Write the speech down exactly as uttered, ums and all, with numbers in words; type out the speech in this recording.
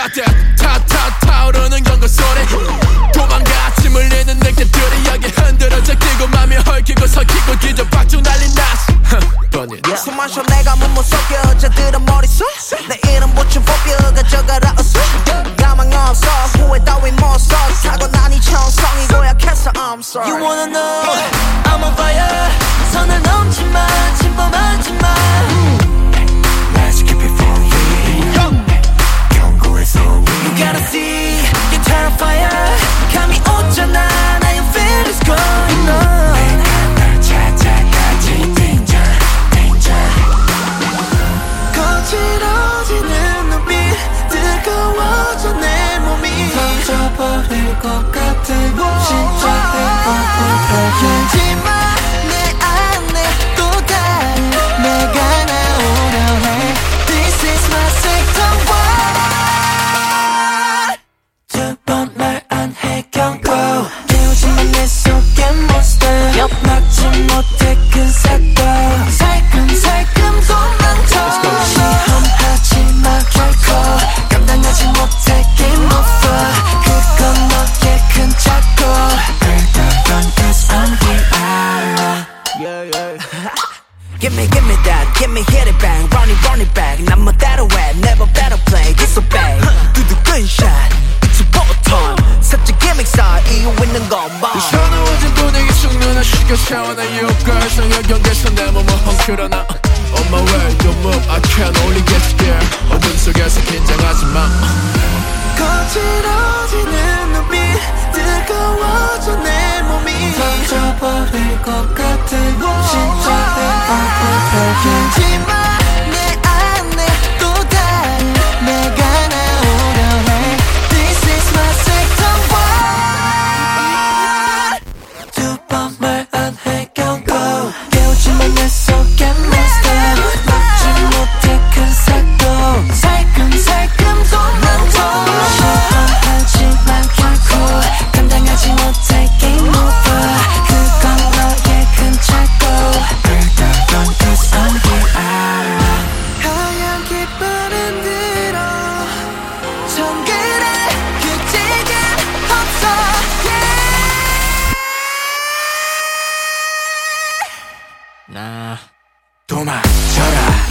때 타타 타오르는 경고 소리 도망가 침을 내는 늑대들이 여기 흔들어져 끼고 맘이 헐키고 설키고 뒤져 박죽 난리 났어. 숨 마셔 내가 몸못 속여 여자들은 머릿속 내 이름 붙인 포뷰 가져가라 어서 가망 없어 후회 따윈 못써 사고 난 이 천성이 고약해서 I'm sorry. You wanna know I'm on fire 선을 넘지 마 침범하지 마 Let's keep it for real 경고해서 You gotta see you're terrifier 감이 오잖아 Now you feel it's going on 내가 널 찾아가지 danger danger 거칠어지는 눈빛 뜨거워져 내 몸이 터져버릴 것 같아 진짜 하지마 내 안에 또 다른 내가 나오려 해 This is my second one 두 번 말 안 해 경고 깨우지만 내 속에 monster 막지 못해 큰 사고 살금살금 도망쳐 시험하지 마 결코 감당하지 못해 game over 그건 너의 큰 착오 Better run cause I'm here yeah, yeah. Give me, give me that, give me hit it bang Run it, run it back 난 멋대로 해 Never better play, this so bad 두두 끈샷, it's a bottom 살짝 기믹사 이유 있는 것만 서러워진 분위기 숙면을 시켜 세워나 이유가 성역 경계에서 내 몸을 헝클어놔 On my way, don't move, I can't only get scared 어둠 속에서 긴장하지 마 거칠어지는 눈빛 뜨거워져 내 몸이 터져버릴 것 같아 진짜 하지마 내 안에 또 다른 내가 나오려 해 This is my second one 두 번 말 안 해 경고 깨우지만 내 속에 monster 막지 못해 큰 사고 살금살금 도망쳐 시험하지만 결코 감당하지 못해 game over 그건 너의 큰 착오 Better run cause I'm here 하얀 깃발은 들어 정글에 규칙은 없어 나 도망쳐라